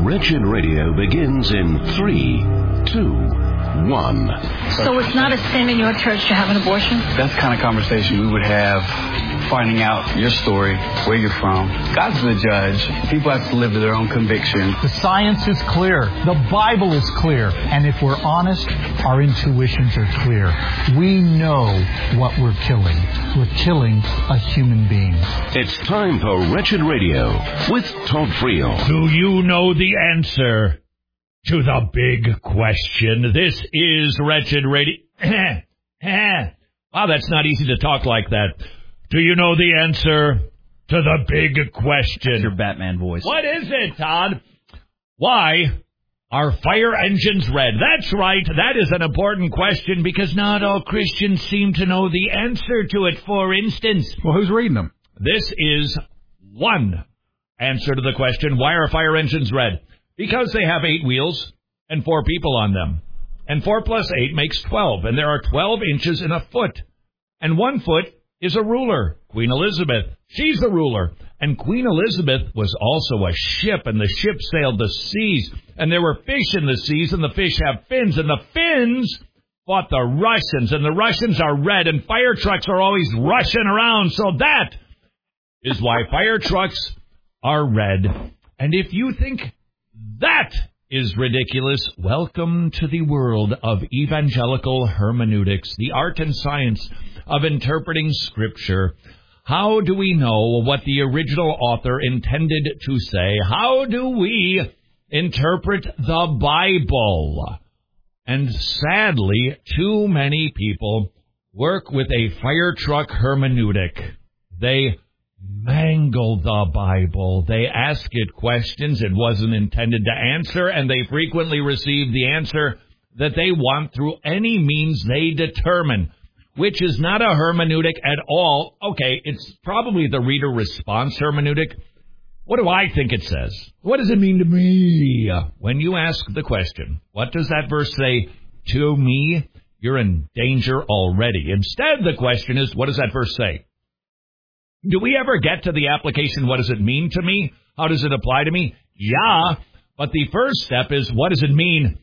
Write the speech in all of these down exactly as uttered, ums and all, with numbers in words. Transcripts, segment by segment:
Wretched Radio begins in three, two, one. So it's not a sin in your church to have an abortion? That's the kind of conversation we would have, finding out your story, where you're from. God's the judge. People have to live to their own conviction. The science is clear. The Bible is clear. And if we're honest, our intuitions are clear. We know what we're killing. We're killing a human being. It's time for Wretched Radio with Todd Friel. Do you know the answer to the big question? This is Wretched Radio. Wow, that's not easy to talk like that. Do you know the answer to the big question? That's your Batman voice. What is it, Todd? Why are fire engines red? That's right. That is an important question because not all Christians seem to know the answer to it. For instance, well, who's reading them? This is one answer to the question, why are fire engines red? Because they have eight wheels and four people on them. And four plus eight makes twelve. And there are twelve inches in a foot. And one foot is a ruler. Queen Elizabeth, she's the ruler. And Queen Elizabeth was also a ship, and the ship sailed the seas. And there were fish in the seas, and the fish have fins. And the fins fought the Russians, and the Russians are red, and fire trucks are always rushing around. So that is why fire trucks are red. And if you think that is ridiculous, welcome to the world of evangelical hermeneutics, the art and science of interpreting Scripture. How do we know what the original author intended to say? How do we interpret the Bible? And sadly, too many people work with a fire truck hermeneutic. They mangle the Bible. They ask it questions it wasn't intended to answer, and they frequently receive the answer that they want through any means they determine, which is not a hermeneutic at all. Okay, it's probably the reader response hermeneutic. What do I think it says? What does it mean to me? When you ask the question, what does that verse say to me? You're in danger already. Instead, the question is, what does that verse say? Do we ever get to the application, what does it mean to me? How does it apply to me? Yeah, but the first step is, what does it mean?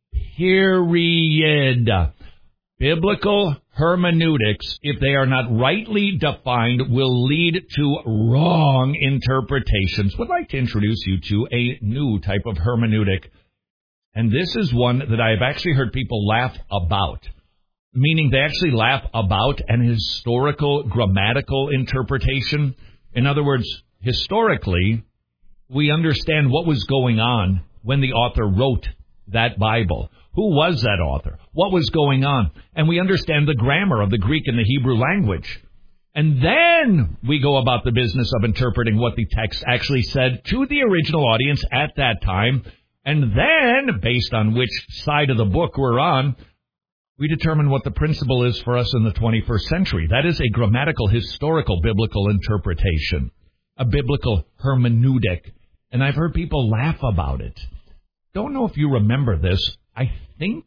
Period. Biblical hermeneutics, if they are not rightly defined, will lead to wrong interpretations. Would like to introduce you to a new type of hermeneutic. And this is one that I have actually heard people laugh about. Meaning they actually laugh about an historical grammatical interpretation. In other words, historically, we understand what was going on when the author wrote that Bible. Who was that author? What was going on? And we understand the grammar of the Greek and the Hebrew language. And then we go about the business of interpreting what the text actually said to the original audience at that time. And then, based on which side of the book we're on, we determine what the principle is for us in the twenty-first century. That is a grammatical, historical, biblical interpretation, a biblical hermeneutic. And I've heard people laugh about it. Don't know if you remember this. I think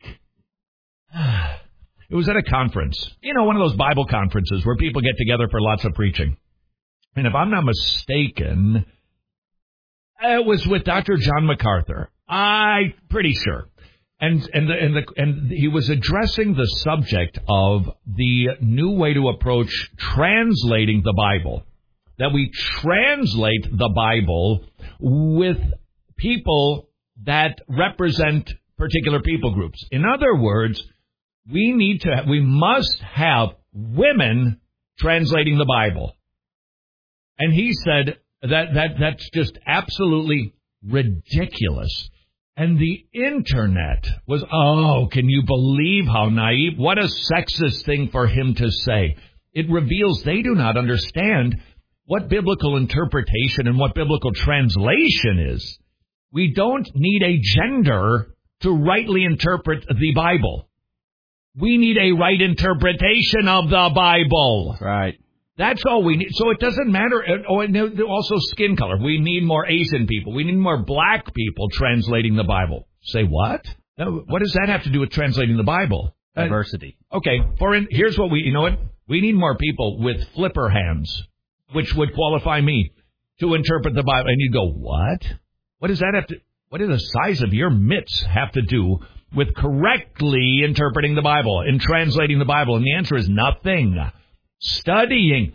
it was at a conference, you know, one of those Bible conferences where people get together for lots of preaching. And if I'm not mistaken, it was with Doctor John MacArthur. I'm pretty sure. And and the, and the, and he was addressing the subject of the new way to approach translating the Bible. That we translate the Bible with people that represent particular people groups. In other words, we need to we must have women translating the Bible. And he said that that that's just absolutely ridiculous. And the internet was, oh, can you believe how naive? What a sexist thing for him to say. It reveals they do not understand what biblical interpretation and what biblical translation is. We don't need a gender to rightly interpret the Bible. We need a right interpretation of the Bible. Right. That's all we need. So it doesn't matter. Oh, and also skin color. We need more Asian people. We need more black people translating the Bible. Say what? What does that have to do with translating the Bible? Diversity. Uh, okay. For in, here's what we, you know what? We need more people with flipper hands, which would qualify me to interpret the Bible. And you go, what? What does that have to? What do the size of your mitts have to do with correctly interpreting the Bible and translating the Bible? And the answer is nothing. Studying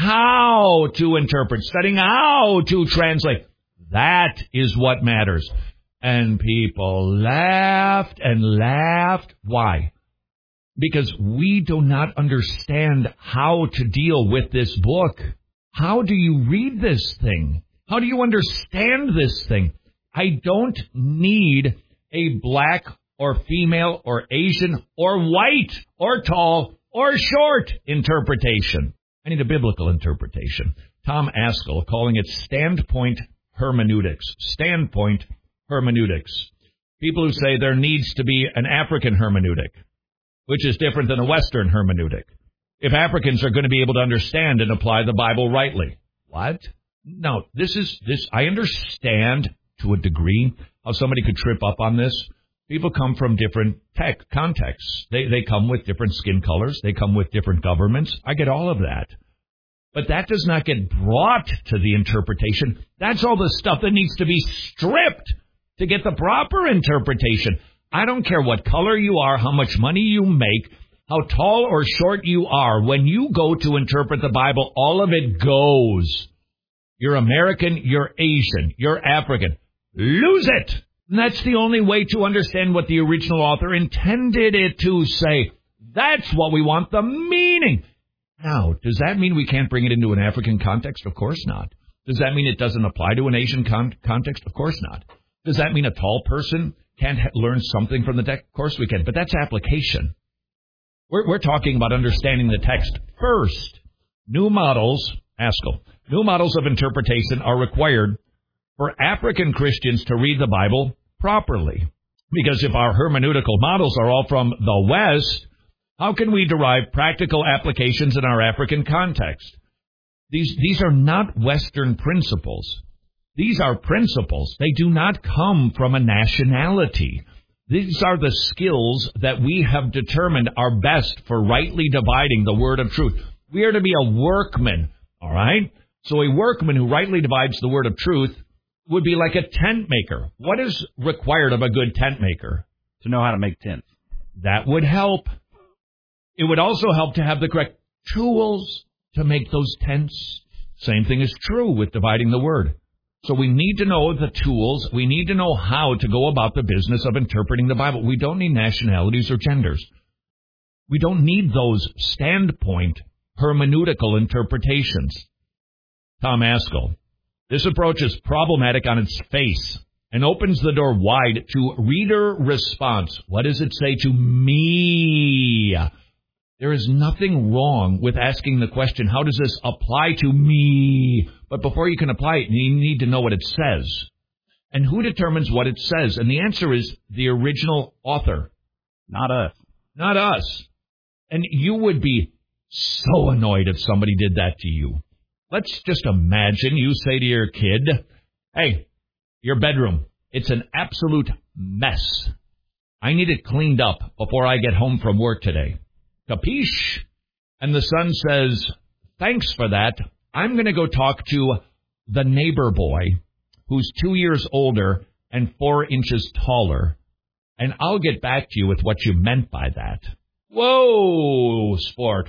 how to interpret, studying how to translate, that is what matters. And people laughed and laughed. Why? Because we do not understand how to deal with this book. How do you read this thing? How do you understand this thing? I don't need a black or female or Asian or white or tall or short interpretation. I need a biblical interpretation. Tom Ascol calling it standpoint hermeneutics. Standpoint hermeneutics. People who say there needs to be an African hermeneutic, which is different than a Western hermeneutic, if Africans are going to be able to understand and apply the Bible rightly. What? No, this is this. I understand to a degree how somebody could trip up on this. People come from different tech contexts. They they come with different skin colors. They come with different governments. I get all of that. But that does not get brought to the interpretation. That's all the stuff that needs to be stripped to get the proper interpretation. I don't care what color you are, how much money you make, how tall or short you are. When you go to interpret the Bible, all of it goes. You're American, you're Asian, you're African. Lose it. And that's the only way to understand what the original author intended it to say. That's what we want, the meaning. Now, does that mean we can't bring it into an African context? Of course not. Does that mean it doesn't apply to an Asian con- context? Of course not. Does that mean a tall person can't ha- learn something from the text? Of course we can, but that's application. We're, we're talking about understanding the text first. New models, Ascol, new models of interpretation are required for African Christians to read the Bible properly. Because if our hermeneutical models are all from the West, how can we derive practical applications in our African context? These, these are not Western principles. These are principles. They do not come from a nationality. These are the skills that we have determined are best for rightly dividing the word of truth. We are to be a workman, all right? So a workman who rightly divides the word of truth would be like a tent maker. What is required of a good tent maker? To know how to make tents. That would help. It would also help to have the correct tools to make those tents. Same thing is true with dividing the word. So we need to know the tools. We need to know how to go about the business of interpreting the Bible. We don't need nationalities or genders. We don't need those standpoint hermeneutical interpretations. Tom Ascol. This approach is problematic on its face and opens the door wide to reader response. What does it say to me? There is nothing wrong with asking the question, how does this apply to me? But before you can apply it, you need to know what it says. And who determines what it says? And the answer is the original author. Not us. Not us. And you would be so annoyed if somebody did that to you. Let's just imagine you say to your kid, hey, your bedroom, it's an absolute mess. I need it cleaned up before I get home from work today. Capiche? And the son says, thanks for that. I'm going to go talk to the neighbor boy who's two years older and four inches taller, and I'll get back to you with what you meant by that. Whoa, sport.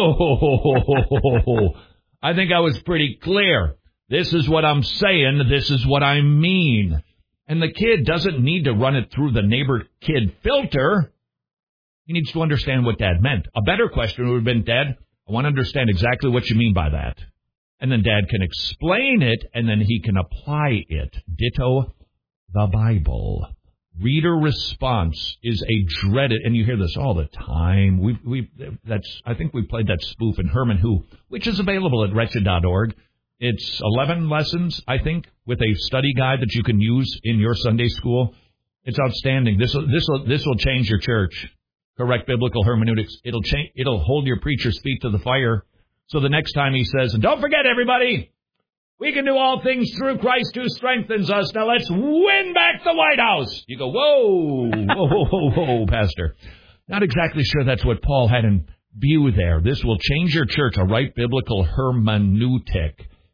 Whoa. I think I was pretty clear. This is what I'm saying. This is what I mean. And the kid doesn't need to run it through the neighbor kid filter. He needs to understand what Dad meant. A better question would have been, Dad, I want to understand exactly what you mean by that. And then Dad can explain it, and then he can apply it. Ditto the Bible. Reader response is a dreaded, and you hear this all the time. We we that's I think we played that spoof in Herman Who, which is available at wretched dot org. It's eleven lessons, I think, with a study guide that you can use in your Sunday school. It's outstanding. This will this will this will change your church. Correct biblical hermeneutics. It'll change. It'll hold your preacher's feet to the fire. So the next time he says, and don't forget, everybody, we can do all things through Christ who strengthens us. Now let's win back the White House. You go, whoa, whoa, whoa, whoa, whoa, Pastor. Not exactly sure that's what Paul had in view there. This will change your church, a right biblical hermeneutic.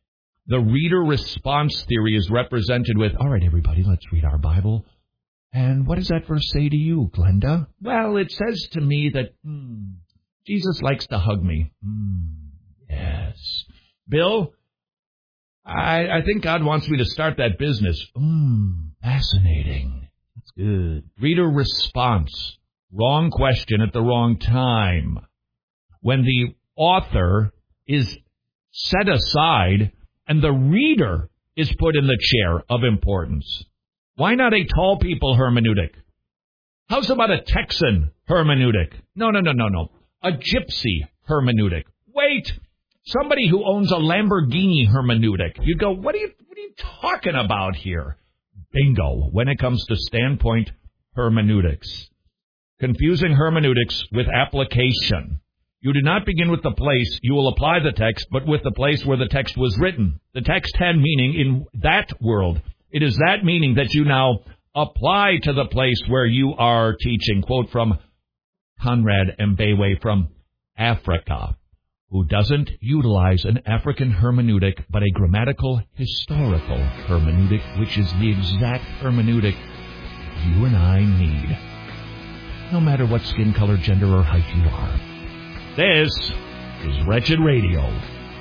The reader response theory is represented with, all right, everybody, let's read our Bible. And what does that verse say to you, Glenda? Well, it says to me that hmm, Jesus likes to hug me. Hmm, yes. Bill, I, I think God wants me to start that business. Hmm, fascinating. That's good. Reader response. Wrong question at the wrong time. When the author is set aside and the reader is put in the chair of importance. Why not a tall people hermeneutic? How's about a Texan hermeneutic? No, no, no, no, no. A gypsy hermeneutic. Wait, somebody who owns a Lamborghini hermeneutic. You go, what are you, what are you talking about here? Bingo, when it comes to standpoint hermeneutics. Confusing hermeneutics with application. You do not begin with the place you will apply the text, but with the place where the text was written. The text had meaning in that world. It is that meaning that you now apply to the place where you are teaching. Quote from Conrad Mbewe from Africa, who doesn't utilize an African hermeneutic, but a grammatical historical hermeneutic, which is the exact hermeneutic you and I need, no matter what skin color, gender, or height you are. This is Wretched Radio.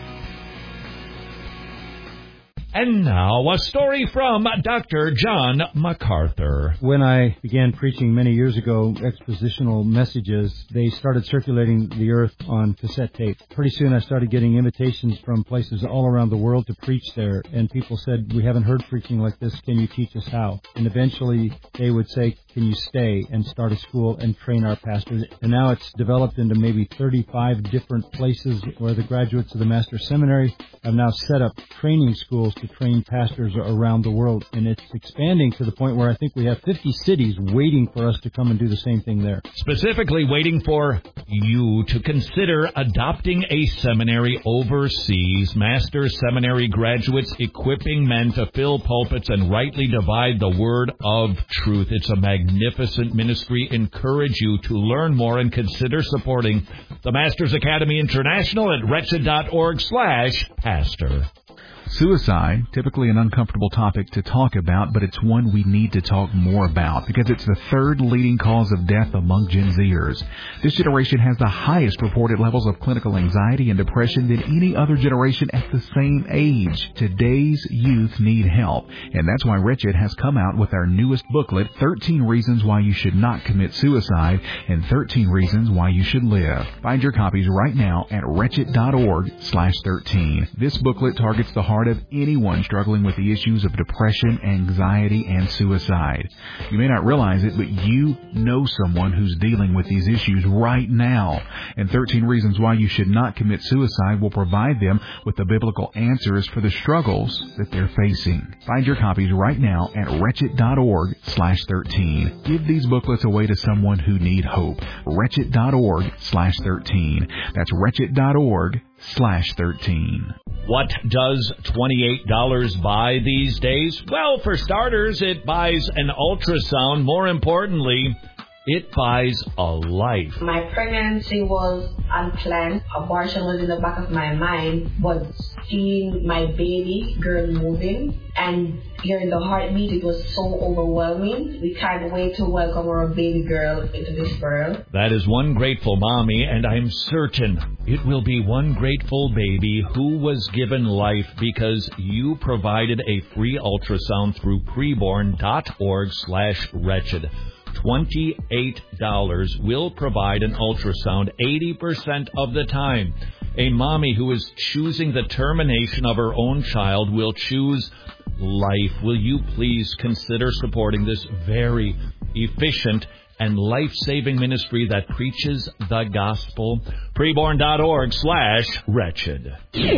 And now, a story from Doctor John MacArthur. When I began preaching many years ago, expositional messages, they started circulating the earth on cassette tape. Pretty soon I started getting invitations from places all around the world to preach there, and people said, we haven't heard preaching like this, can you teach us how? And eventually they would say, can you stay and start a school and train our pastors? And now it's developed into maybe thirty-five different places where the graduates of the Master Seminary have now set up training schools to train pastors around the world. And it's expanding to the point where I think we have fifty cities waiting for us to come and do the same thing there. Specifically waiting for you to consider adopting a seminary overseas. Master Seminary graduates equipping men to fill pulpits and rightly divide the word of truth. It's a magnificent ministry. Encourage you to learn more and consider supporting the Masters Academy International at wretched.org slash pastor. Suicide, typically an uncomfortable topic to talk about, but it's one we need to talk more about because it's the third leading cause of death among Gen Zers. This generation has the highest reported levels of clinical anxiety and depression than any other generation at the same age. Today's youth need help, and that's why Wretched has come out with our newest booklet, thirteen Reasons Why You Should Not Commit Suicide and thirteen Reasons Why You Should Live. Find your copies right now at wretched.org slash 13. This booklet targets the heart of anyone struggling with the issues of depression, anxiety, and suicide. You may not realize it, but you know someone who's dealing with these issues right now. And thirteen Reasons Why You Should Not Commit Suicide will provide them with the biblical answers for the struggles that they're facing. Find your copies right now at wretched.org slash 13. Give these booklets away to someone who need hope. wretched.org slash 13. That's wretched.org slash 13. What does twenty-eight dollars buy these days? Well, for starters, it buys an ultrasound. More importantly, it buys a life. My pregnancy was unplanned. Abortion was in the back of my mind, but seeing my baby girl moving and hearing the heartbeat, it was so overwhelming. We can't wait to welcome our baby girl into this world. That is one grateful mommy, and I'm certain it will be one grateful baby who was given life because you provided a free ultrasound through preborn.org slash wretched. twenty-eight dollars will provide an ultrasound eighty percent of the time. A mommy who is choosing the termination of her own child will choose life. Will you please consider supporting this very efficient and life-saving ministry that preaches the gospel? Preborn.org slash wretched.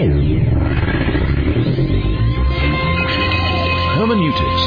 Hermeneutics.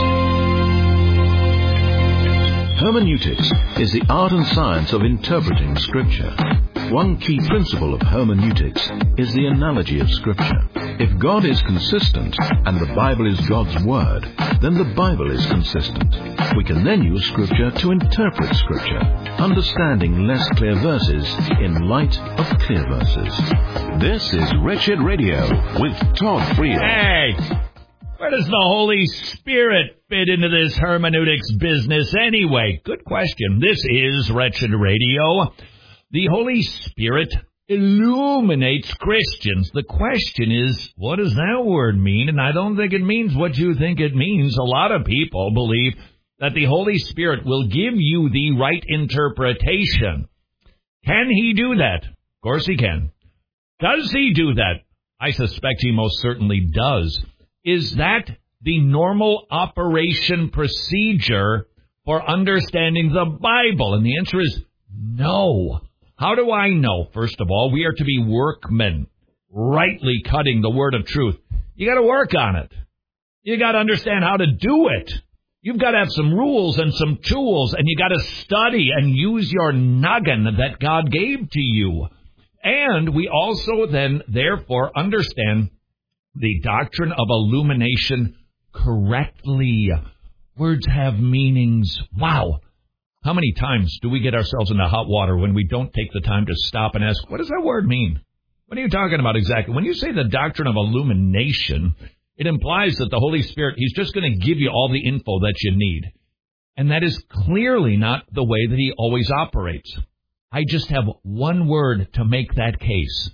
Hermeneutics is the art and science of interpreting Scripture. One key principle of hermeneutics is the analogy of Scripture. If God is consistent and the Bible is God's Word, then the Bible is consistent. We can then use Scripture to interpret Scripture, understanding less clear verses in light of clear verses. This is Wretched Radio with Todd Friel. Hey! Where does the Holy Spirit fit into this hermeneutics business anyway? Good question. This is Wretched Radio. The Holy Spirit illuminates Christians. The question is, what does that word mean? And I don't think it means what you think it means. A lot of people believe that the Holy Spirit will give you the right interpretation. Can he do that? Of course he can. Does he do that? I suspect he most certainly does. Is that the normal operation procedure for understanding the Bible? And the answer is no. How do I know? First of all, we are to be workmen, rightly cutting the word of truth. You got to work on it. You got to understand how to do it. You've got to have some rules and some tools, and you got to study and use your noggin that God gave to you. And we also then, therefore, understand the doctrine of illumination correctly. Words have meanings. Wow. How many times do we get ourselves into hot water when we don't take the time to stop and ask, what does that word mean? What are you talking about exactly? When you say the doctrine of illumination, it implies that the Holy Spirit, he's just going to give you all the info that you need. And that is clearly not the way that he always operates. I just have one word to make that case.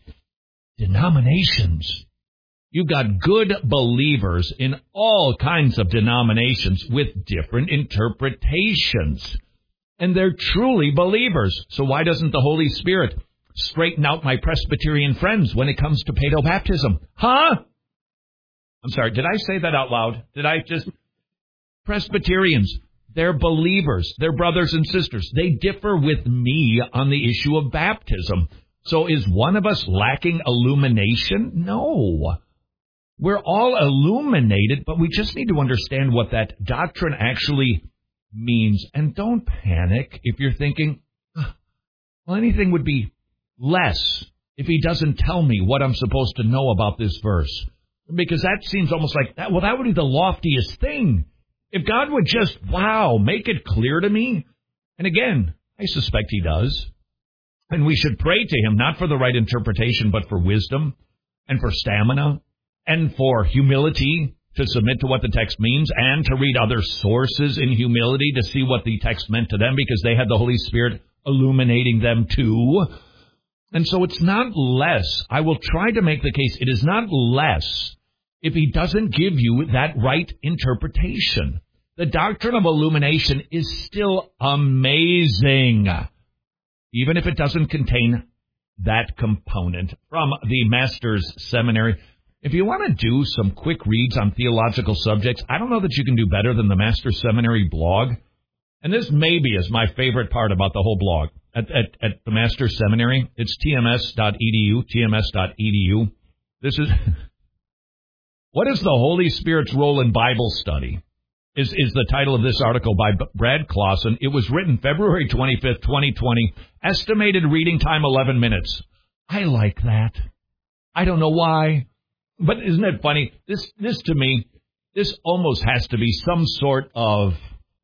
Denominations. You've got good believers in all kinds of denominations with different interpretations. And they're truly believers. So why doesn't the Holy Spirit straighten out my Presbyterian friends when it comes to paedobaptism? Huh? I'm sorry, did I say that out loud? Did I just... Presbyterians, they're believers. They're brothers and sisters. They differ with me on the issue of baptism. So is one of us lacking illumination? No. We're all illuminated, but we just need to understand what that doctrine actually means. And don't panic if you're thinking, well, anything would be less if he doesn't tell me what I'm supposed to know about this verse. Because that seems almost like, that. well, that would be the loftiest thing. If God would just, wow, make it clear to me. And again, I suspect he does. And we should pray to him, not for the right interpretation, but for wisdom and for stamina and for humility to submit to what the text means and to read other sources in humility to see what the text meant to them because they had the Holy Spirit illuminating them too. And so it's not less. I will try to make the case. It is not less if he doesn't give you that right interpretation. The doctrine of illumination is still amazing, even if it doesn't contain that component. From the Master's Seminary. If you want to do some quick reads on theological subjects, I don't know that you can do better than the Master's Seminary blog. And this maybe is my favorite part about the whole blog. At, at, at the Master's Seminary, it's T M S dot E D U, T M S dot E D U. This is, what is the Holy Spirit's role in Bible study? Is, is the title of this article by Brad Clausen. It was written February twenty-fifth, twenty twenty. Estimated reading time eleven minutes. I like that. I don't know why. But isn't it funny? This, this to me, this almost has to be some sort of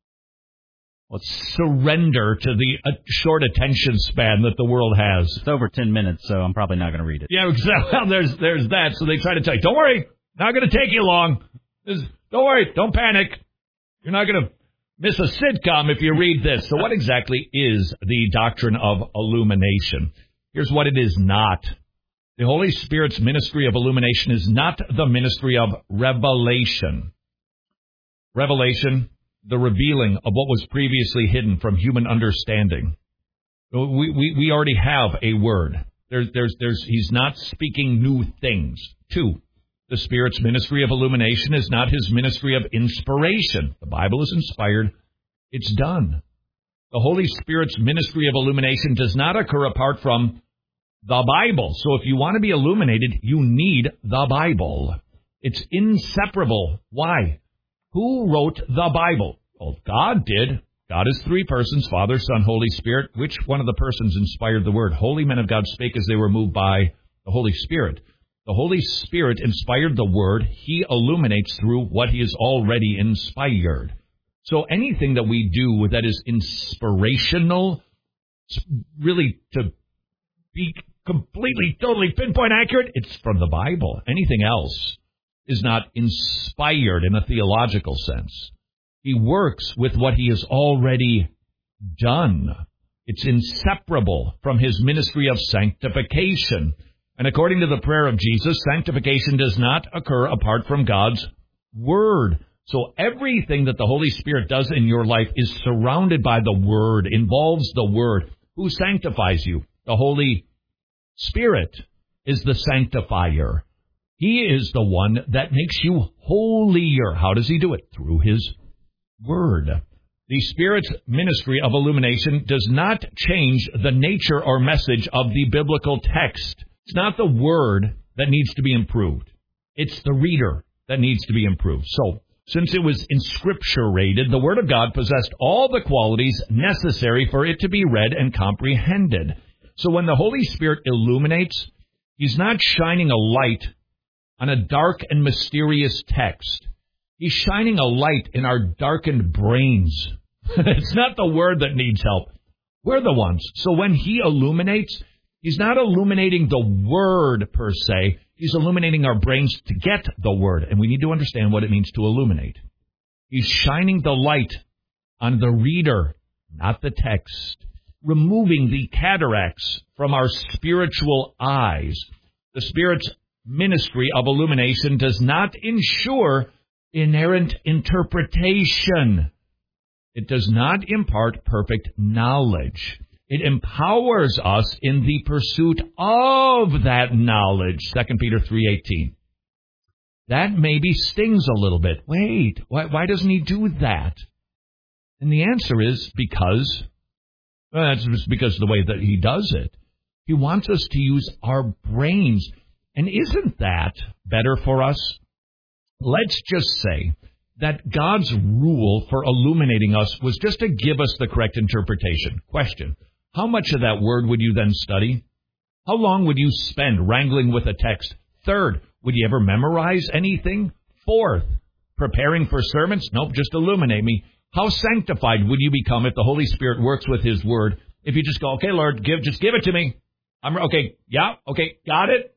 well, surrender to the uh, short attention span that the world has. It's over ten minutes, so I'm probably not going to read it. Yeah, exactly. Well, there's, there's that. So they try to tell you, don't worry, not going to take you long. This, don't worry, don't panic. You're not going to miss a sitcom if you read this. So what exactly is the doctrine of illumination? Here's what it is not. The Holy Spirit's ministry of illumination is not the ministry of revelation. Revelation, the revealing of what was previously hidden from human understanding. We, we, we already have a word. There's, there's, there's, he's not speaking new things. Two, the Spirit's ministry of illumination is not his ministry of inspiration. The Bible is inspired. It's done. The Holy Spirit's ministry of illumination does not occur apart from the Bible. So if you want to be illuminated, you need the Bible. It's inseparable. Why? Who wrote the Bible? Well, God did. God is three persons, Father, Son, Holy Spirit. Which one of the persons inspired the word? Holy men of God spake as they were moved by the Holy Spirit. The Holy Spirit inspired the word. He illuminates through what he has already inspired. So anything that we do that is inspirational, really to be completely, totally pinpoint accurate, it's from the Bible. Anything else is not inspired in a theological sense. He works with what he has already done. It's inseparable from his ministry of sanctification. And according to the prayer of Jesus, sanctification does not occur apart from God's word. So everything that the Holy Spirit does in your life is surrounded by the word, involves the word. Who sanctifies you? The Holy Spirit is the sanctifier. He is the one that makes you holier. How does he do it? Through his word. The Spirit's ministry of illumination does not change the nature or message of the biblical text. It's not the word that needs to be improved. It's the reader that needs to be improved. So, since it was inscripturated, the Word of God possessed all the qualities necessary for it to be read and comprehended. So when the Holy Spirit illuminates, he's not shining a light on a dark and mysterious text. He's shining a light in our darkened brains. It's not the Word that needs help. We're the ones. So when he illuminates, he's not illuminating the Word per se. He's illuminating our brains to get the Word. And we need to understand what it means to illuminate. He's shining the light on the reader, not the text. Removing the cataracts from our spiritual eyes. The Spirit's ministry of illumination does not ensure inerrant interpretation. It does not impart perfect knowledge. It empowers us in the pursuit of that knowledge, Second Peter three eighteen. That maybe stings a little bit. Wait, why, why doesn't he do that? And the answer is because, well, that's just because of the way that he does it. He wants us to use our brains. And isn't that better for us? Let's just say that God's rule for illuminating us was just to give us the correct interpretation. Question. How much of that word would you then study? How long would you spend wrangling with a text? Third, would you ever memorize anything? Fourth, preparing for sermons? Nope, just illuminate me. How sanctified would you become if the Holy Spirit works with his word? If you just go, okay, Lord, give, just give it to me. I'm okay. Yeah. Okay. Got it.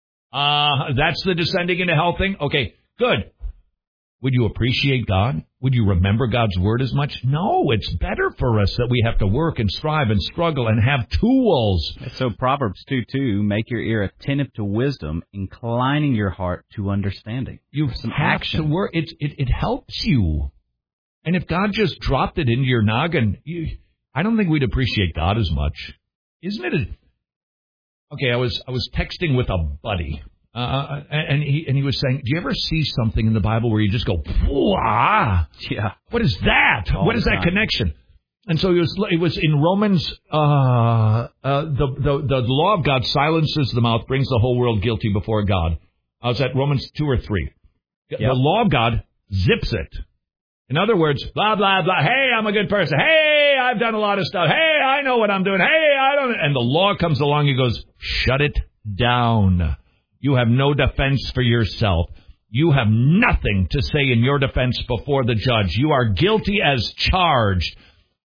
Uh, that's the descending into hell thing. Okay. Good. Would you appreciate God? Would you remember God's word as much? No, it's better for us that we have to work and strive and struggle and have tools. So Proverbs two two, make your ear attentive to wisdom, inclining your heart to understanding. You Some have action. to work. It, it, it helps you. And if God just dropped it into your noggin, you, I don't think we'd appreciate God as much. Isn't it? A, okay, I was I was texting with a buddy. Uh, and he and he was saying, do you ever see something in the Bible where you just go, ah, yeah, what is that? All what is that time. connection? And so it was it was in Romans, uh, uh, the, the the law of God silences the mouth, brings the whole world guilty before God. I was at Romans two or three. Yep. The law of God zips it. In other words, blah, blah, blah. Hey, I'm a good person. Hey, I've done a lot of stuff. Hey, I know what I'm doing. Hey, I don't. And the law comes along and goes, shut it down. You have no defense for yourself. You have nothing to say in your defense before the judge. You are guilty as charged.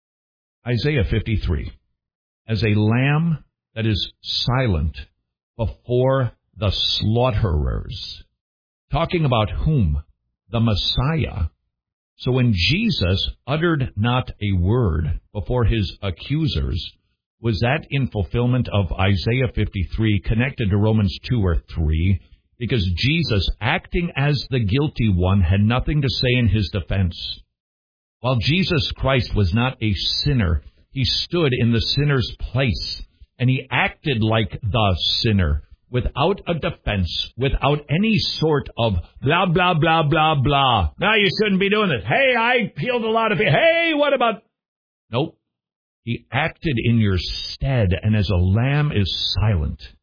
Isaiah fifty-three. As a lamb that is silent before the slaughterers. Talking about whom? The Messiah. So when Jesus uttered not a word before his accusers, was that in fulfillment of Isaiah fifty-three connected to Romans two or three? Because Jesus, acting as the guilty one, had nothing to say in his defense. While Jesus Christ was not a sinner, he stood in the sinner's place, and he acted like the sinner, without a defense, without any sort of blah, blah, blah, blah, blah. No, you shouldn't be doing this. Hey, I healed a lot of people. Hey, what about... Nope. He acted in your stead, and as a lamb is silent,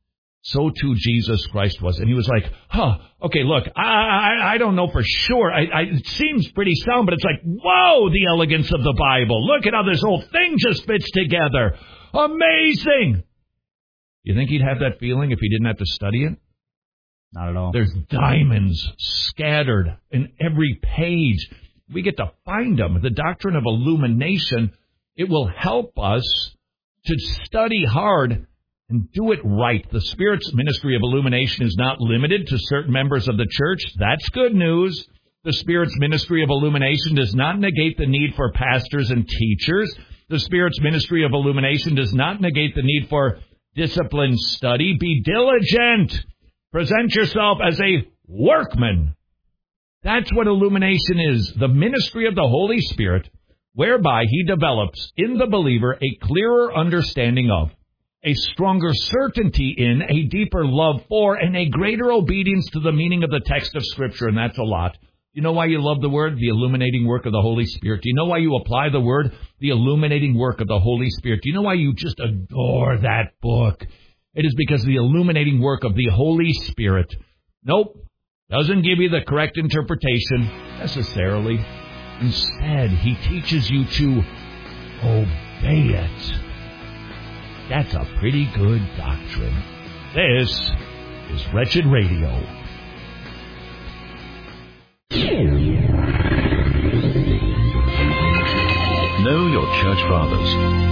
so too Jesus Christ was. And he was like, huh, okay, look, I I, I don't know for sure. I, I, it seems pretty sound, but it's like, whoa, the elegance of the Bible. Look at how this whole thing just fits together. Amazing. You think he'd have that feeling if he didn't have to study it? Not at all. There's diamonds scattered in every page. We get to find them. The doctrine of illumination, it will help us to study hard and do it right. The Spirit's ministry of illumination is not limited to certain members of the church. That's good news. The Spirit's ministry of illumination does not negate the need for pastors and teachers. The Spirit's ministry of illumination does not negate the need for disciplined study. Be diligent. Present yourself as a workman. That's what illumination is, the ministry of the Holy Spirit, whereby he develops in the believer a clearer understanding of, a stronger certainty in, a deeper love for, and a greater obedience to the meaning of the text of Scripture, and that's a lot. You know why you love the Word? The illuminating work of the Holy Spirit. Do you know why you apply the Word? The illuminating work of the Holy Spirit. Do you know why you just adore that book? It is because of the illuminating work of the Holy Spirit. Nope, doesn't give you the correct interpretation necessarily. Instead, he teaches you to obey it. That's a pretty good doctrine. This is Wretched Radio. Know your church fathers.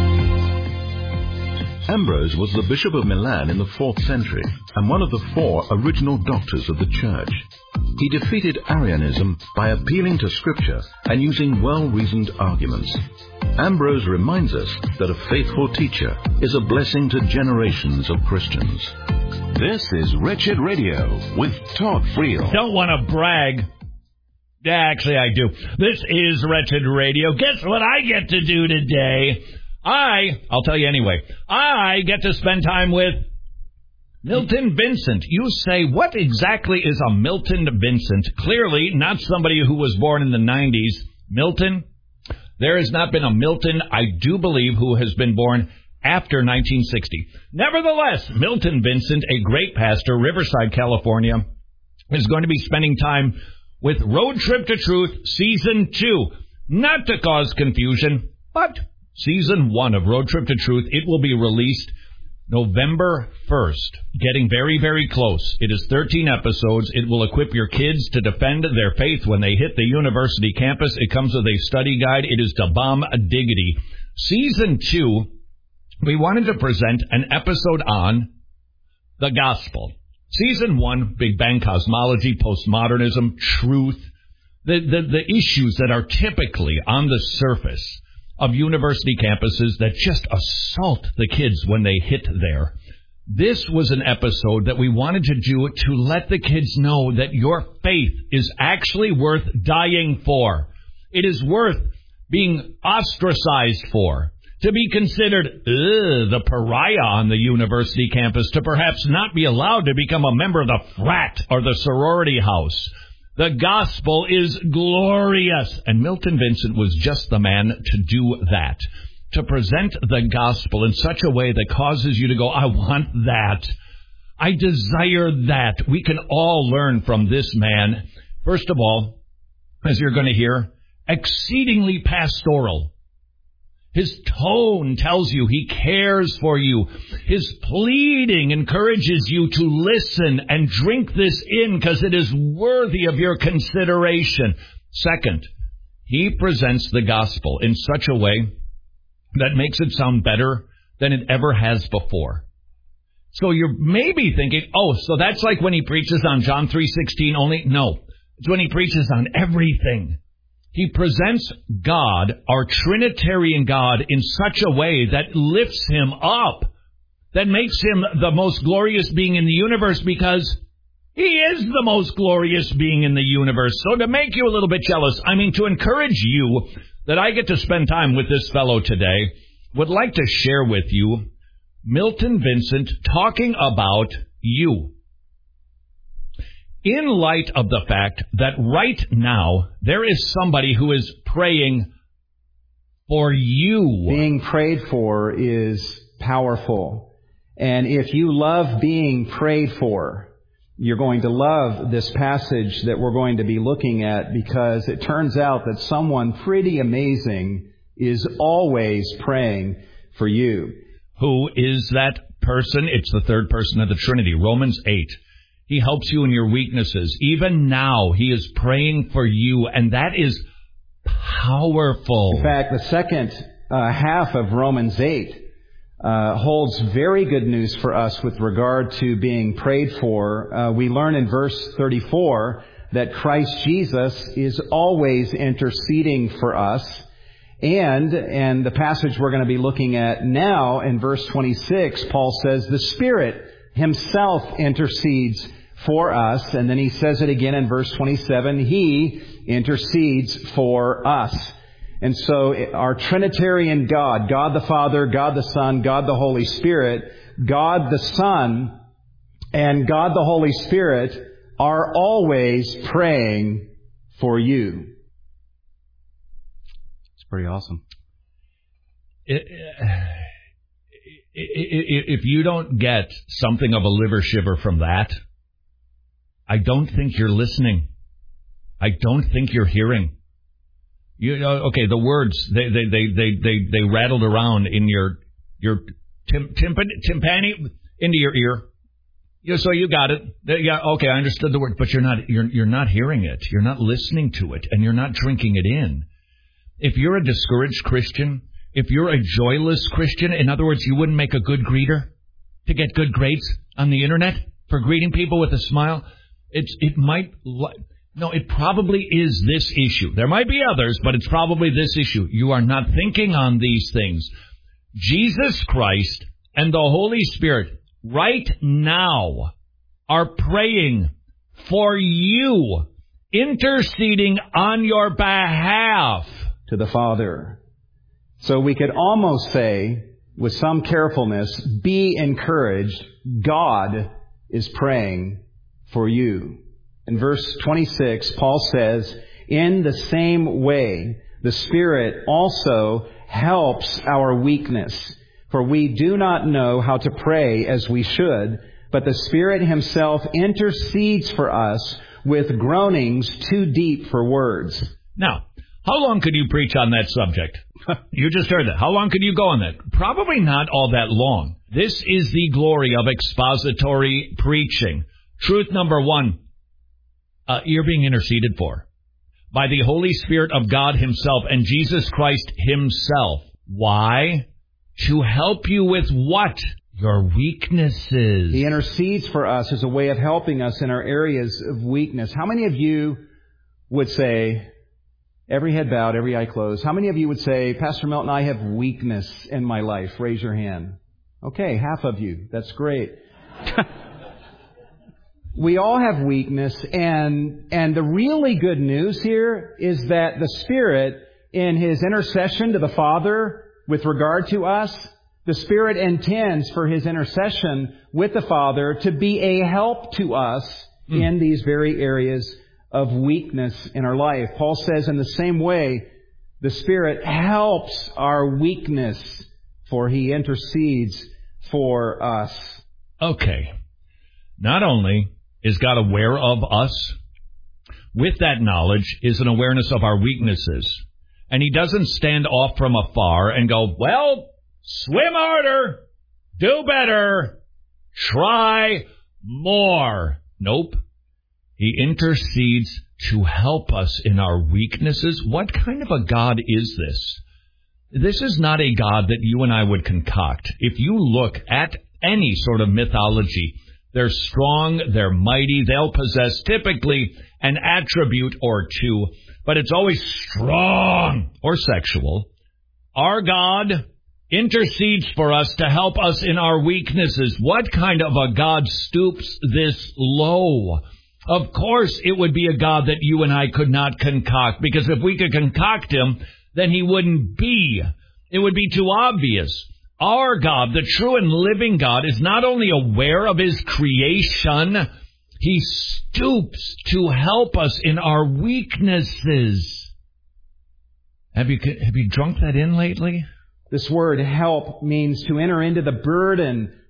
Ambrose was the Bishop of Milan in the fourth century and one of the four original doctors of the Church. He defeated Arianism by appealing to Scripture and using well-reasoned arguments. Ambrose reminds us that a faithful teacher is a blessing to generations of Christians. This is Wretched Radio with Todd Friel. Don't want to brag. Yeah, actually, I do. This is Wretched Radio. Guess what I get to do today? I, I'll tell you anyway, I get to spend time with Milton Vincent. You say, what exactly is a Milton Vincent? Clearly, not somebody who was born in the nineties. Milton? There has not been a Milton, I do believe, who has been born after nineteen sixty. Nevertheless, Milton Vincent, a great pastor, Riverside, California, is going to be spending time with Road Trip to Truth Season two. Not to cause confusion, but Season one of Road Trip to Truth, it will be released November first. Getting very, very close. It is thirteen episodes. It will equip your kids to defend their faith when they hit the university campus. It comes with a study guide. It is the bomb diggity. Season two, we wanted to present an episode on the gospel. Season one, Big Bang cosmology, postmodernism, truth, the, the, the issues that are typically on the surface of university campuses that just assault the kids when they hit there. This was an episode that we wanted to do to let the kids know that your faith is actually worth dying for. It is worth being ostracized for. To be considered ugh, the pariah on the university campus, to perhaps not be allowed to become a member of the frat or the sorority house. The gospel is glorious. And Milton Vincent was just the man to do that. To present the gospel in such a way that causes you to go, I want that. I desire that. We can all learn from this man. First of all, as you're going to hear, exceedingly pastoral. His tone tells you he cares for you. His pleading encourages you to listen and drink this in because it is worthy of your consideration. Second, he presents the gospel in such a way that makes it sound better than it ever has before. So you're maybe thinking, oh, so that's like when he preaches on John three sixteen only? No, it's when he preaches on everything. He presents God, our Trinitarian God, in such a way that lifts him up, that makes him the most glorious being in the universe because he is the most glorious being in the universe. So to make you a little bit jealous, I mean to encourage you that I get to spend time with this fellow today, would like to share with you Milton Vincent talking about you. In light of the fact that right now there is somebody who is praying for you. Being prayed for is powerful. And if you love being prayed for, you're going to love this passage that we're going to be looking at, because it turns out that someone pretty amazing is always praying for you. Who is that person? It's the third person of the Trinity. Romans eight. He helps you in your weaknesses. Even now, He is praying for you, and that is powerful. In fact, the second uh, half of Romans eight uh, holds very good news for us with regard to being prayed for. Uh, we learn in verse thirty-four that Christ Jesus is always interceding for us. And, and the passage we're going to be looking at now in verse twenty-six, Paul says the Spirit Himself intercedes for us. And then he says it again in verse twenty-seven, He intercedes for us. And so our Trinitarian God, God the Father, God the Son, God the Holy Spirit, God the Son, and God the Holy Spirit are always praying for you. It's pretty awesome. If you don't get something of a liver shiver from that, I don't think you're listening. I don't think you're hearing. You know, okay, the words they they they they they, they rattled around in your your tim, timpan, timpani into your ear. You, so you got it. Yeah, okay, I understood the word, but you're not you're you're not hearing it. You're not listening to it, and you're not drinking it in. If you're a discouraged Christian, if you're a joyless Christian, in other words, you wouldn't make a good greeter to get good grades on the internet for greeting people with a smile. It's it might. No, it probably is this issue. There might be others, but it's probably this issue. You are not thinking on these things. Jesus Christ and the Holy Spirit right now are praying for you, interceding on your behalf to the Father. So we could almost say, with some carefulness, be encouraged. God is praying for you. In verse twenty-six, Paul says, in the same way, the Spirit also helps our weakness. For we do not know how to pray as we should, but the Spirit Himself intercedes for us with groanings too deep for words. Now, how long could you preach on that subject? You just heard that. How long could you go on that? Probably not all that long. This is the glory of expository preaching. Truth number one. Uh, you're being interceded for by the Holy Spirit of God Himself and Jesus Christ Himself. Why? To help you with what? Your weaknesses. He intercedes for us as a way of helping us in our areas of weakness. How many of you would say, every head bowed, every eye closed, how many of you would say, Pastor Milton, I have weakness in my life? Raise your hand. Okay, half of you. That's great. We all have weakness, and and the really good news here is that the Spirit, in His intercession to the Father with regard to us, the Spirit intends for His intercession with the Father to be a help to us mm. in these very areas of weakness in our life. Paul says in the same way, the Spirit helps our weakness, for He intercedes for us. Okay. Not only is God aware of us, with that knowledge is an awareness of our weaknesses. And He doesn't stand off from afar and go, well, swim harder, do better, try more. Nope. He intercedes to help us in our weaknesses. What kind of a God is this? This is not a God that you and I would concoct. If you look at any sort of mythology, they're strong, they're mighty, they'll possess typically an attribute or two, but it's always strong or sexual. Our God intercedes for us to help us in our weaknesses. What kind of a God stoops this low? Of course, it would be a God that you and I could not concoct, because if we could concoct Him, then He wouldn't be. It would be too obvious. Our God, the true and living God, is not only aware of His creation, He stoops to help us in our weaknesses. Have you have you drunk that in lately? This word help means to enter into the burden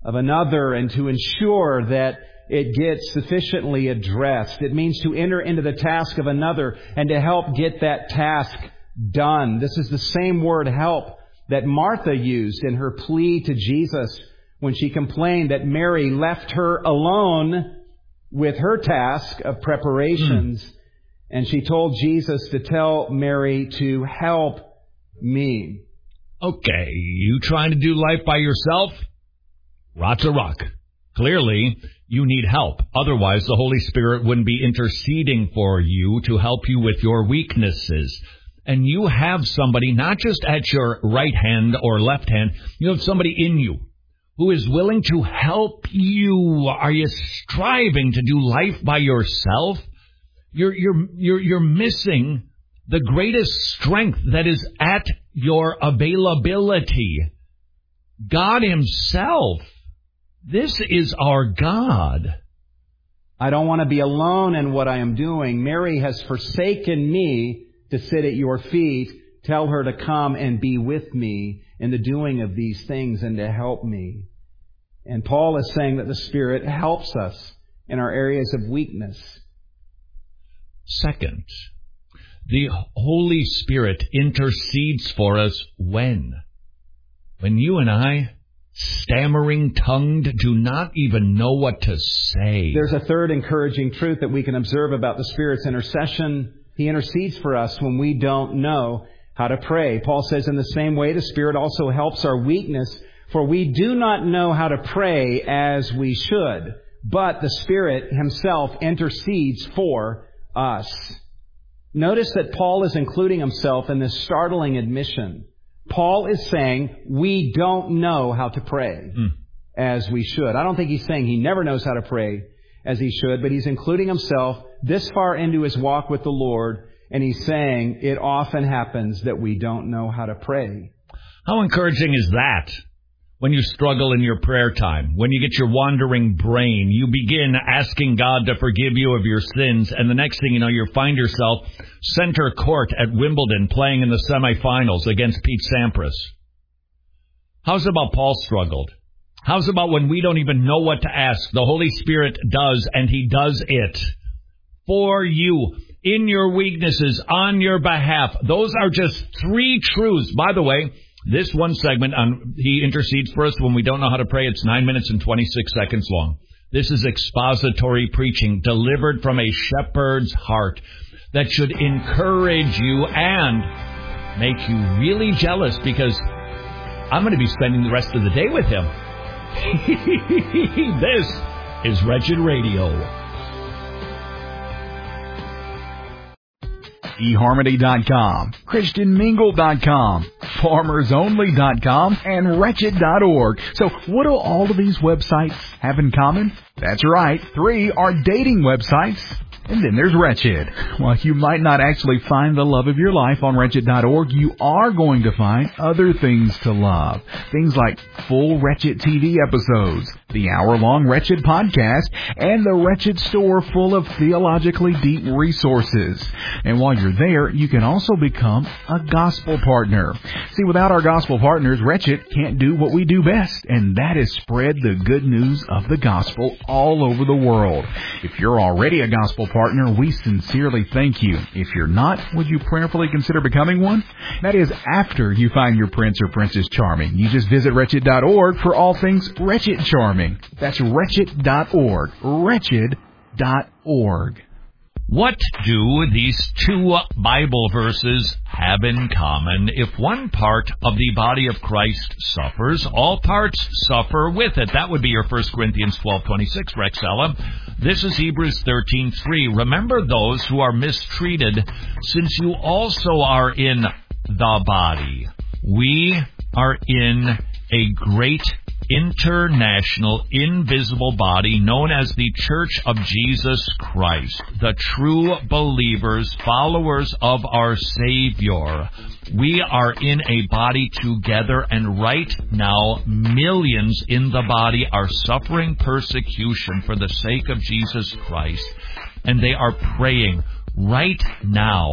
of another and to ensure that it gets sufficiently addressed. It means to enter into the task of another and to help get that task done. This is the same word help that Martha used in her plea to Jesus when she complained that Mary left her alone with her task of preparations. Mm. And she told Jesus to tell Mary to help me. Okay, you trying to do life by yourself? Rot's a rock. Clearly, you need help. Otherwise, the Holy Spirit wouldn't be interceding for you to help you with your weaknesses. And you have somebody, not just at your right hand or left hand, you have somebody in you who is willing to help you. Are you striving to do life by yourself? You're, you're, you're, you're missing the greatest strength that is at your availability. God Himself. This is our God. I don't want to be alone in what I am doing. Mary has forsaken me to sit at your feet. Tell her to come and be with me in the doing of these things and to help me. And Paul is saying that the Spirit helps us in our areas of weakness. Second, the Holy Spirit intercedes for us when? When you and I, stammering-tongued, do not even know what to say. There's a third encouraging truth that we can observe about the Spirit's intercession. He intercedes for us when we don't know how to pray. Paul says, in the same way, the Spirit also helps our weakness, for we do not know how to pray as we should. But the Spirit Himself intercedes for us. Notice that Paul is including himself in this startling admission. Paul is saying we don't know how to pray mm. as we should. I don't think he's saying he never knows how to pray as he should, but he's including himself this far into his walk with the Lord, and he's saying it often happens that we don't know how to pray. How encouraging is that? When you struggle in your prayer time, when you get your wandering brain, you begin asking God to forgive you of your sins, and the next thing you know, you find yourself center court at Wimbledon playing in the semifinals against Pete Sampras. How's it about Paul struggled? How's it about when we don't even know what to ask? The Holy Spirit does, and He does it for you, in your weaknesses, on your behalf. Those are just three truths. By the way, this one segment on He intercedes for us when we don't know how to pray, it's nine minutes and twenty-six seconds long. This is expository preaching delivered from a shepherd's heart that should encourage you and make you really jealous, because I'm going to be spending the rest of the day with Him. This is Wretched Radio. e harmony dot com, christian mingle dot com, farmers only dot com, and wretched dot org. So what do all of these websites have in common? That's right, three are dating websites. And then there's Wretched. While you might not actually find the love of your life on wretched dot org, you are going to find other things to love. Things like full Wretched T V episodes, the hour-long Wretched podcast, and the Wretched store full of theologically deep resources. And while you're there, you can also become a gospel partner. See, without our gospel partners, Wretched can't do what we do best, and that is spread the good news of the gospel all over the world. If you're already a gospel partner, we sincerely thank you. If you're not, would you prayerfully consider becoming one? That is after you find your prince or princess charming. You just visit wretched dot org for all things Wretched Charming. That's wretched dot org. wretched dot org. What do these two Bible verses have in common? If one part of the body of Christ suffers, all parts suffer with it. That would be your First Corinthians twelve twenty-six, Rexella. This is Hebrews thirteen three. Remember those who are mistreated, since you also are in the body. We are in a great international, invisible body known as the Church of Jesus Christ, the true believers, followers of our Savior. We are in a body together, and right now, millions in the body are suffering persecution for the sake of Jesus Christ, and they are praying right now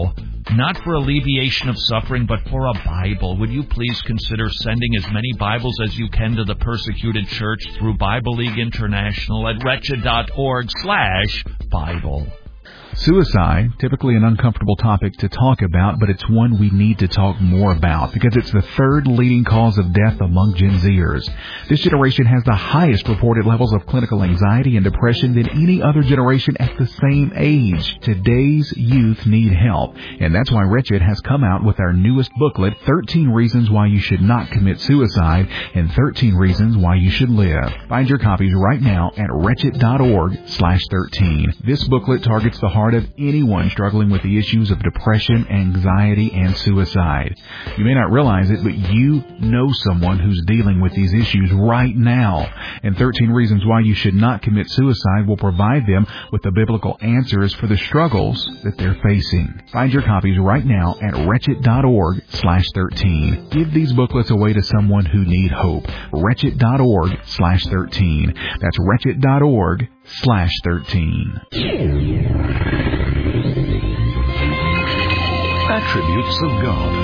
not for alleviation of suffering, but for a Bible. Would you please consider sending as many Bibles as you can to the persecuted church through Bible League International at wretched.org slash Bible. Suicide, typically an uncomfortable topic to talk about, but it's one we need to talk more about because it's the third leading cause of death among Gen Zers. This generation has the highest reported levels of clinical anxiety and depression than any other generation at the same age. Today's youth need help, and that's why Wretched has come out with our newest booklet, thirteen Reasons Why You Should Not Commit Suicide and thirteen Reasons Why You Should Live. Find your copies right now at wretched.org slash 13. This booklet targets the heart of anyone struggling with the issues of depression, anxiety, and suicide. You may not realize it, but you know someone who's dealing with these issues right now. And thirteen Reasons Why You Should Not Commit Suicide will provide them with the biblical answers for the struggles that they're facing. Find your copies right now at wretched.org slash 13. Give these booklets away to someone who need hope. wretched.org slash 13. That's wretched.org slash 13. Attributes of God.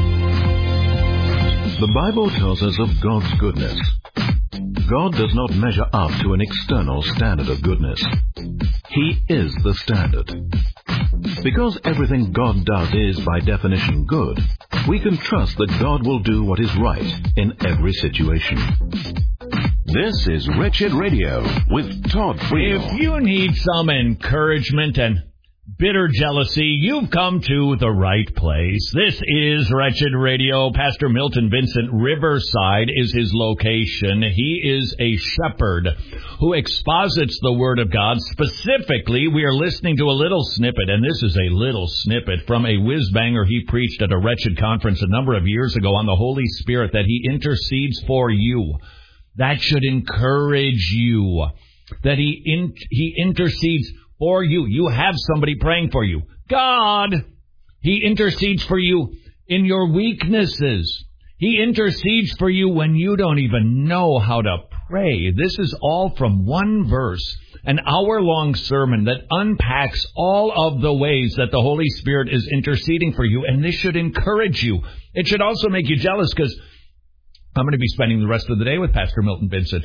The Bible tells us of God's goodness. God does not measure up to an external standard of goodness. He is the standard. Because everything God does is, by definition, good, we can trust that God will do what is right in every situation. This is Wretched Radio with Todd Friel. If you need some encouragement and bitter jealousy, you've come to the right place. This is Wretched Radio. Pastor Milton Vincent, Riverside is his location. He is a shepherd who exposits the Word of God. Specifically, we are listening to a little snippet, and this is a little snippet from a whiz-banger he preached at a Wretched conference a number of years ago on the Holy Spirit, that He intercedes for you. That should encourage you, that He in, He intercedes for you. You have somebody praying for you. God, He intercedes for you in your weaknesses. He intercedes for you when you don't even know how to pray. This is all from one verse, an hour-long sermon that unpacks all of the ways that the Holy Spirit is interceding for you, and this should encourage you. It should also make you jealous, because I'm going to be spending the rest of the day with Pastor Milton Vincent.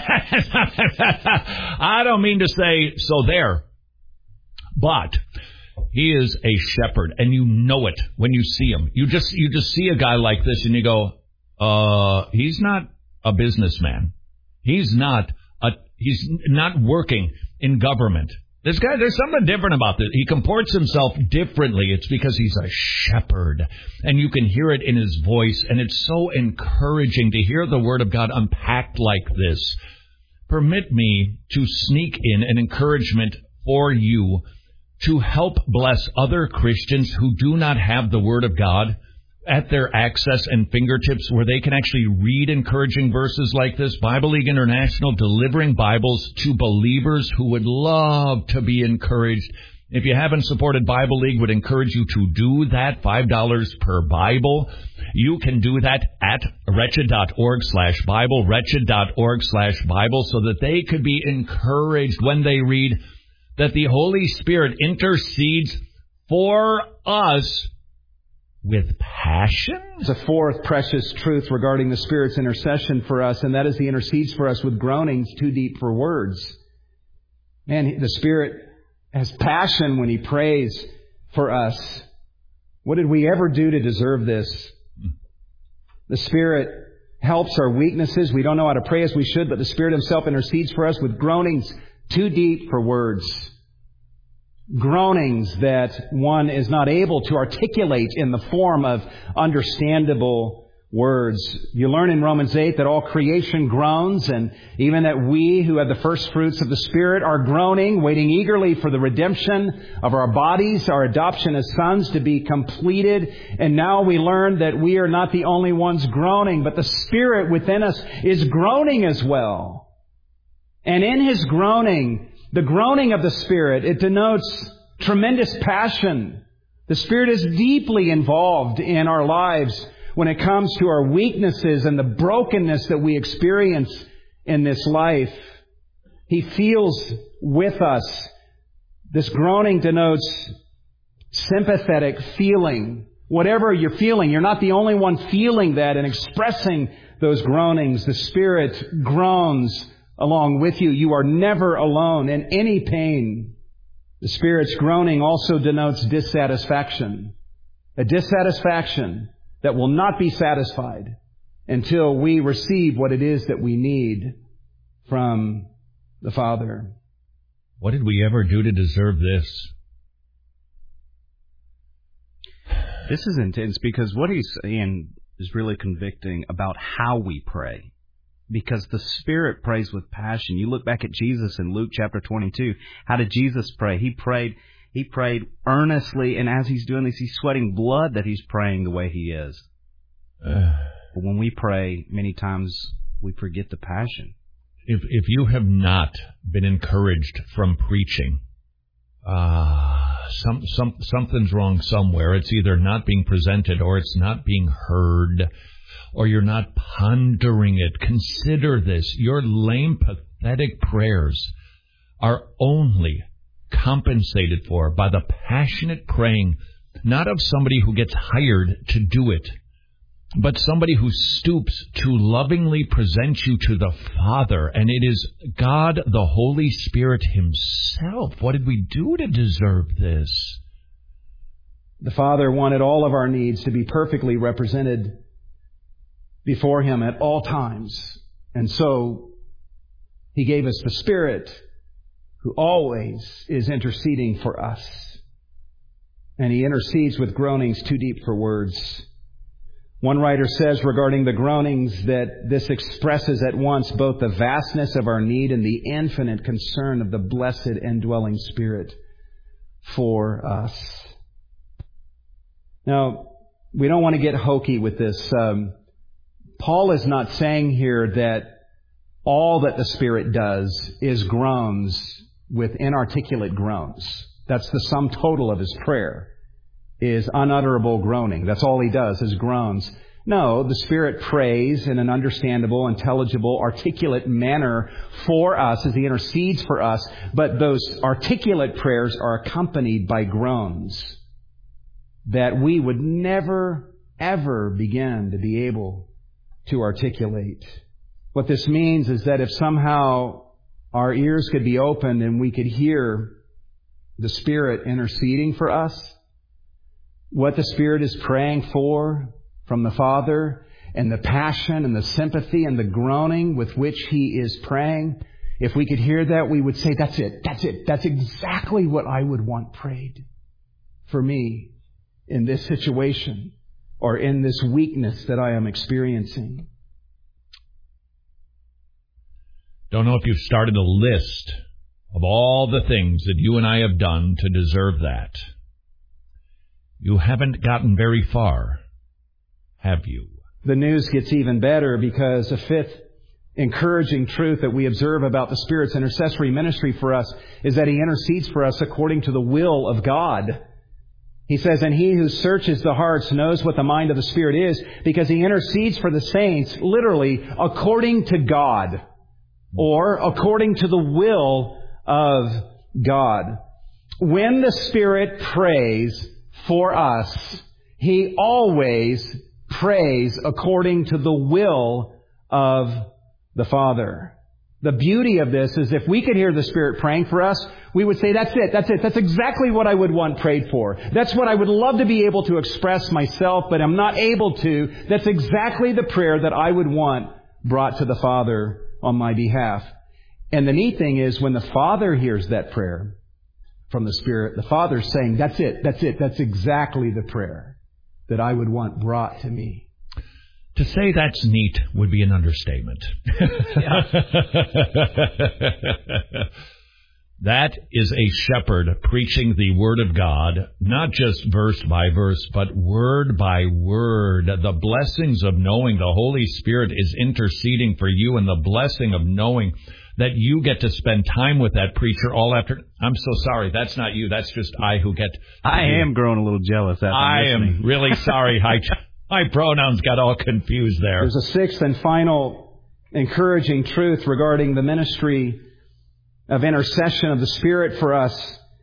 I don't mean to say so there. But he is a shepherd, and you know it when you see him. You just you just see a guy like this, and you go, uh, he's not a businessman. He's not a he's not working in government. This guy, there's something different about this. He comports himself differently. It's because he's a shepherd, and you can hear it in his voice, and it's so encouraging to hear the Word of God unpacked like this. Permit me to sneak in an encouragement for you to help bless other Christians who do not have the Word of God at their access and fingertips, where they can actually read encouraging verses like this. Bible League International, delivering Bibles to believers who would love to be encouraged. If you haven't supported Bible League, would encourage you to do that. five dollars per Bible. You can do that at wretched.org slash Bible, wretched.org slash Bible, so that they could be encouraged when they read that the Holy Spirit intercedes for us with passion. It's a fourth precious truth regarding the Spirit's intercession for us, and that is He intercedes for us with groanings too deep for words. Man, the Spirit has passion when He prays for us. What did we ever do to deserve this? The Spirit helps our weaknesses. We don't know how to pray as we should, but the Spirit Himself intercedes for us with groanings too deep for words. Groanings that one is not able to articulate in the form of understandable words. You learn in Romans eight that all creation groans, and even that we who have the first fruits of the Spirit are groaning, waiting eagerly for the redemption of our bodies, our adoption as sons to be completed. And now we learn that we are not the only ones groaning, but the Spirit within us is groaning as well. And in His groaning, the groaning of the Spirit, it denotes tremendous passion. The Spirit is deeply involved in our lives when it comes to our weaknesses and the brokenness that we experience in this life. He feels with us. This groaning denotes sympathetic feeling. Whatever you're feeling, you're not the only one feeling that and expressing those groanings. The Spirit groans along with you. You are never alone in any pain. The Spirit's groaning also denotes dissatisfaction. A dissatisfaction that will not be satisfied until we receive what it is that we need from the Father. What did we ever do to deserve this? This is intense because what he's saying is really convicting about how we pray. Because the Spirit prays with passion. You look back at Jesus in Luke chapter twenty-two. How did Jesus pray? He prayed He prayed earnestly, and as he's doing this, he's sweating blood that he's praying the way he is. Uh, but when we pray, many times we forget the passion. If if you have not been encouraged from preaching, uh, some some something's wrong somewhere. It's either not being presented, or it's not being heard, or you're not pondering it. Consider this: your lame, pathetic prayers are only compensated for by the passionate praying, not of somebody who gets hired to do it, but somebody who stoops to lovingly present you to the Father. And it is God, the Holy Spirit Himself. What did we do to deserve this? The Father wanted all of our needs to be perfectly represented before Him at all times. And so He gave us the Spirit, who always is interceding for us. And He intercedes with groanings too deep for words. One writer says regarding the groanings that this expresses at once both the vastness of our need and the infinite concern of the blessed indwelling Spirit for us. Now, we don't want to get hokey with this. Um, Paul is not saying here that all that the Spirit does is groans with inarticulate groans. That's the sum total of his prayer, is unutterable groaning. That's all he does, is groans. No, the Spirit prays in an understandable, intelligible, articulate manner for us as He intercedes for us, but those articulate prayers are accompanied by groans that we would never, ever begin to be able to articulate. What this means is that if somehow our ears could be opened and we could hear the Spirit interceding for us, what the Spirit is praying for from the Father, and the passion and the sympathy and the groaning with which He is praying, if we could hear that, we would say, that's it, that's it, that's exactly what I would want prayed for me in this situation or in this weakness that I am experiencing. Don't know if you've started a list of all the things that you and I have done to deserve that. You haven't gotten very far, have you? The news gets even better, because a fifth encouraging truth that we observe about the Spirit's intercessory ministry for us is that He intercedes for us according to the will of God. He says, and He who searches the hearts knows what the mind of the Spirit is, because He intercedes for the saints, literally, according to God, or according to the will of God. When the Spirit prays for us, He always prays according to the will of the Father. The beauty of this is if we could hear the Spirit praying for us, we would say, that's it, that's it, that's exactly what I would want prayed for. That's what I would love to be able to express myself, but I'm not able to. That's exactly the prayer that I would want brought to the Father on my behalf. And the neat thing is, when the Father hears that prayer from the Spirit, the Father's saying, that's it, that's it, that's exactly the prayer that I would want brought to me. To say that's neat would be an understatement. That is a shepherd preaching the Word of God, not just verse by verse, but word by word. The blessings of knowing the Holy Spirit is interceding for you, and the blessing of knowing that you get to spend time with that preacher all after. I'm so sorry. That's not you. That's just I who get. I am growing a little jealous. After I listening. am really sorry. I, my pronouns got all confused there. There's a sixth and final encouraging truth regarding the ministry of intercession of the Spirit for us.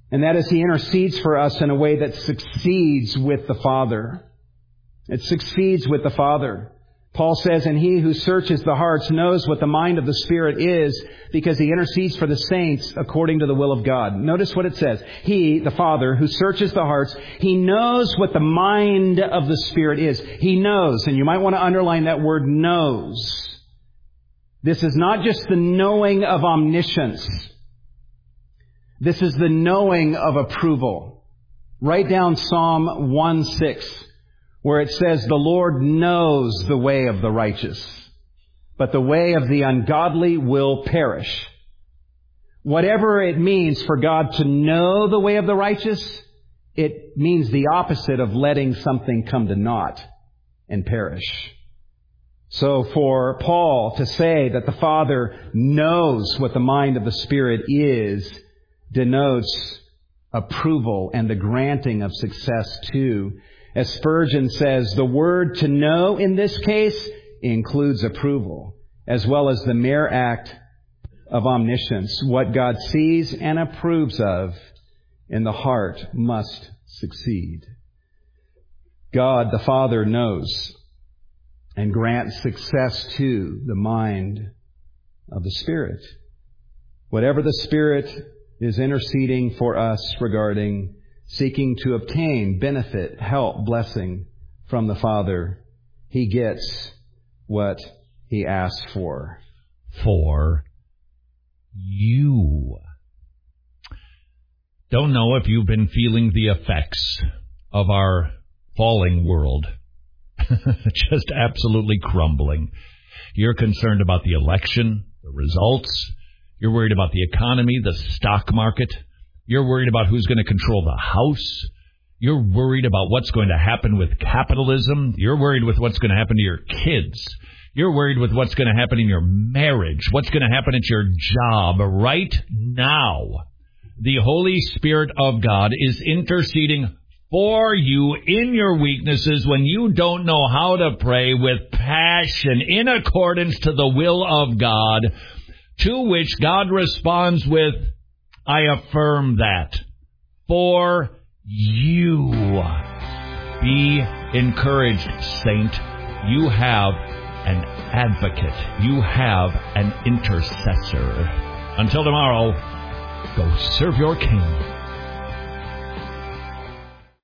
And that is He intercedes for us in a way that succeeds with the Father. It succeeds with the Father. Paul says, and He who searches the hearts knows what the mind of the Spirit is, because He intercedes for the saints according to the will of God. Notice what it says. He, the Father, who searches the hearts, He knows what the mind of the Spirit is. He knows, and you might want to underline that word knows. This is not just the knowing of omniscience. This is the knowing of approval. Write down Psalm one six, where it says, the Lord knows the way of the righteous, but the way of the ungodly will perish. Whatever it means for God to know the way of the righteous, it means the opposite of letting something come to naught and perish. So for Paul to say that the Father knows what the mind of the Spirit is denotes approval and the granting of success too. As Spurgeon says, the word to know in this case includes approval, as well as the mere act of omniscience. What God sees and approves of in the heart must succeed. God the Father knows and grants success to the mind of the Spirit. Whatever the Spirit is interceding for us regarding, seeking to obtain benefit, help, blessing from the Father, He gets what He asks for. For you. Don't know if you've been feeling the effects of our falling world. Just absolutely crumbling. You're concerned about the election, the results. You're worried about the economy, the stock market. You're worried about who's going to control the House. You're worried about what's going to happen with capitalism. You're worried with what's going to happen to your kids. You're worried with what's going to happen in your marriage, what's going to happen at your job. Right now, the Holy Spirit of God is interceding for you in your weaknesses when you don't know how to pray with passion in accordance to the will of God, to which God responds with, I affirm that. For you. Be encouraged, saint. You have an advocate. You have an intercessor. Until tomorrow, go serve your King.